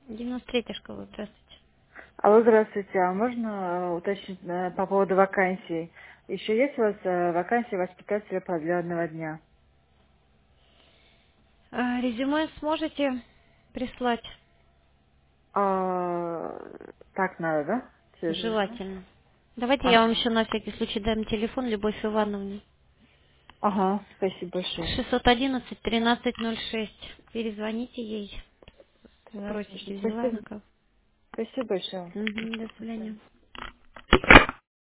93-я школа, здравствуйте. Алло, здравствуйте. А можно уточнить по поводу вакансий? Еще есть у вас вакансия воспитателя продленного дня? Резюме сможете прислать? А, так надо, да? Через резюме? Желательно. Давайте я вам Ага. еще на всякий случай дам телефон Любовь Ивановне. Ага, спасибо большое. 611-1306. Перезвоните ей, спросите, взяла Спасибо. она как. Спасибо большое. Мгм, до До свидания. свидания.